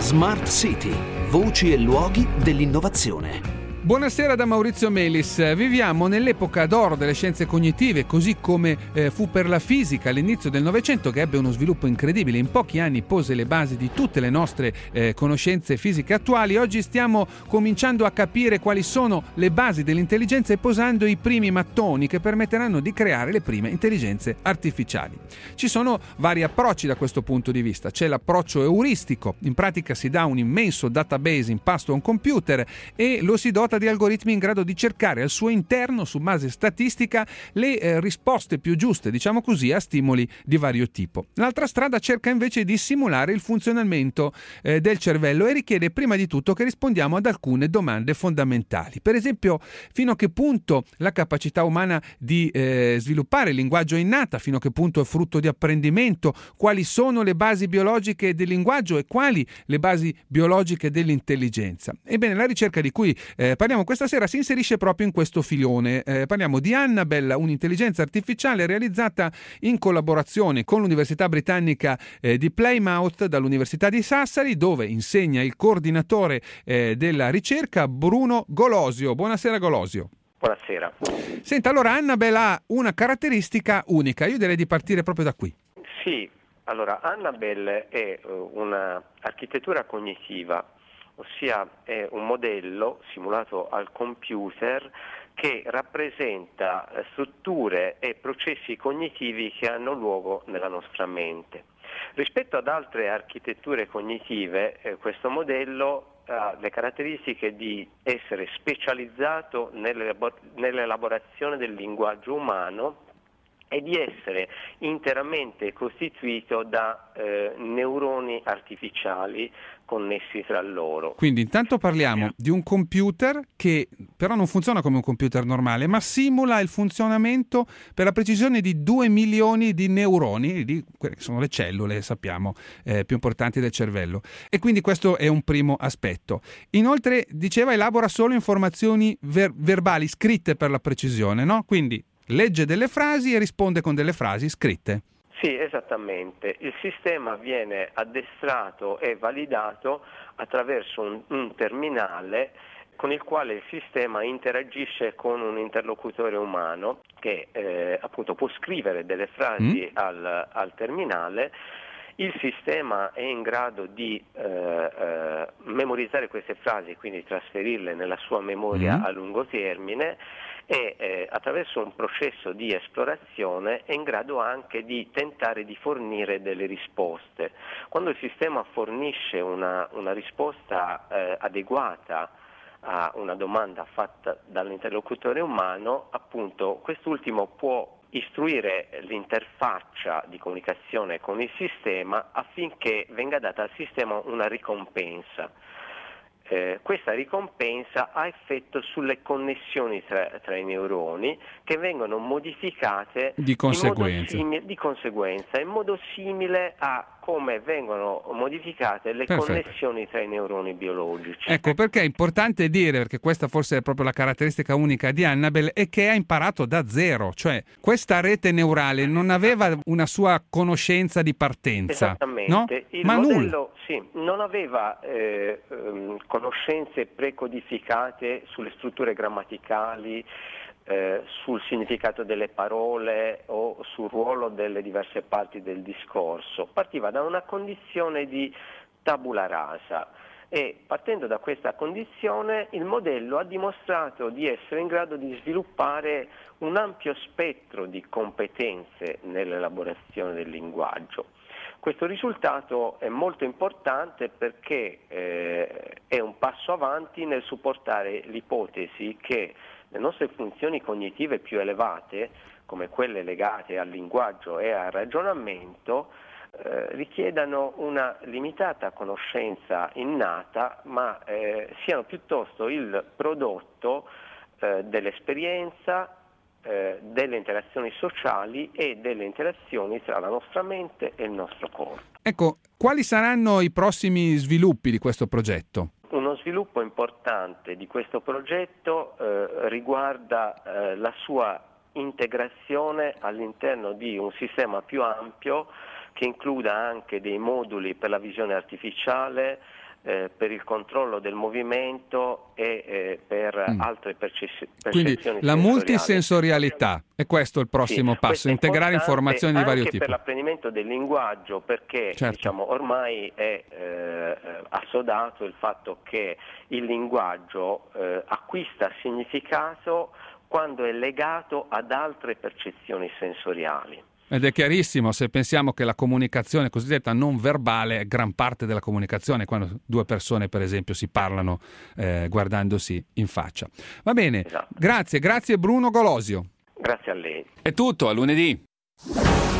Smart City, voci e luoghi dell'innovazione. Buonasera da Maurizio Melis. Viviamo nell'epoca d'oro delle scienze cognitive, così come fu per la fisica all'inizio del Novecento, che ebbe uno sviluppo incredibile. In pochi anni pose le basi di tutte le nostre conoscenze fisiche attuali. Oggi stiamo cominciando a capire quali sono le basi dell'intelligenza e posando i primi mattoni che permetteranno di creare le prime intelligenze artificiali. Ci sono vari approcci da questo punto di vista. C'è l'approccio euristico. In pratica si dà un immenso database in pasto a un computer e lo si dota di algoritmi in grado di cercare al suo interno, su base statistica, le risposte più giuste, diciamo così, a stimoli di vario tipo. L'altra strada cerca invece di simulare il funzionamento del cervello e richiede prima di tutto che rispondiamo ad alcune domande fondamentali. Per esempio, fino a che punto la capacità umana di sviluppare il linguaggio è innata, fino a che punto è frutto di apprendimento, quali sono le basi biologiche del linguaggio e quali le basi biologiche dell'intelligenza. Ebbene, la ricerca di cui parliamo questa sera si inserisce proprio in questo filone. Parliamo di Annabelle, un'intelligenza artificiale realizzata in collaborazione con l'Università Britannica di Plymouth, dall'Università di Sassari, dove insegna il coordinatore della ricerca Bruno Golosio. Buonasera Golosio. Buonasera. Senta, allora Annabelle ha una caratteristica unica. Io direi di partire proprio da qui. Sì, allora Annabelle è una architettura cognitiva, ossia è un modello simulato al computer che rappresenta strutture e processi cognitivi che hanno luogo nella nostra mente. Rispetto ad altre architetture cognitive, questo modello ha le caratteristiche di essere specializzato nell'elaborazione del linguaggio umano e di essere interamente costituito da neuroni artificiali connessi tra loro. Quindi intanto parliamo di un computer che però non funziona come un computer normale, ma simula il funzionamento, per la precisione, di 2 milioni di neuroni, quelle che sono le cellule, sappiamo, più importanti del cervello. E quindi questo è un primo aspetto. Inoltre, diceva, elabora solo informazioni verbali, scritte per la precisione, no? Quindi legge delle frasi e risponde con delle frasi scritte. Sì, esattamente. Il sistema viene addestrato e validato attraverso un terminale con il quale il sistema interagisce con un interlocutore umano che appunto può scrivere delle frasi al terminale. Il sistema è in grado di memorizzare queste frasi, quindi trasferirle nella sua memoria a lungo termine, e attraverso un processo di esplorazione è in grado anche di tentare di fornire delle risposte. Quando il sistema fornisce una risposta adeguata a una domanda fatta dall'interlocutore umano, appunto quest'ultimo può istruire l'interfaccia di comunicazione con il sistema affinché venga data al sistema una ricompensa. Questa ricompensa ha effetto sulle connessioni tra i neuroni, che vengono modificate di conseguenza in modo simile a come vengono modificate le connessioni tra i neuroni biologici. Ecco perché è importante dire, perché questa forse è proprio la caratteristica unica di Annabelle, è che ha imparato da zero, cioè questa rete neurale non aveva una sua conoscenza di partenza. Esattamente, no? Il Ma modello non aveva conoscenze precodificate sulle strutture grammaticali, sul significato delle parole o sul ruolo delle diverse parti del discorso. Partiva da una condizione di tabula rasa e, partendo da questa condizione, il modello ha dimostrato di essere in grado di sviluppare un ampio spettro di competenze nell'elaborazione del linguaggio. Questo risultato è molto importante perché è un passo avanti nel supportare l'ipotesi che le nostre funzioni cognitive più elevate, come quelle legate al linguaggio e al ragionamento, richiedano una limitata conoscenza innata, ma siano piuttosto il prodotto dell'esperienza, delle interazioni sociali e delle interazioni tra la nostra mente e il nostro corpo. Ecco, quali saranno i prossimi sviluppi di questo progetto? Uno sviluppo importante di questo progetto riguarda la sua integrazione all'interno di un sistema più ampio che includa anche dei moduli per la visione artificiale, per il controllo del movimento e per altre percezioni Quindi la multisensorialità, è questo il prossimo passo, integrare informazioni di vario anche tipo. Per l'apprendimento del linguaggio, perché diciamo, ormai è assodato il fatto che il linguaggio acquista significato quando è legato ad altre percezioni sensoriali. Ed è chiarissimo se pensiamo che la comunicazione cosiddetta non verbale è gran parte della comunicazione, quando due persone per esempio si parlano guardandosi in faccia. Va bene, esatto. Grazie Bruno Golosio. Grazie a lei. È tutto, a lunedì.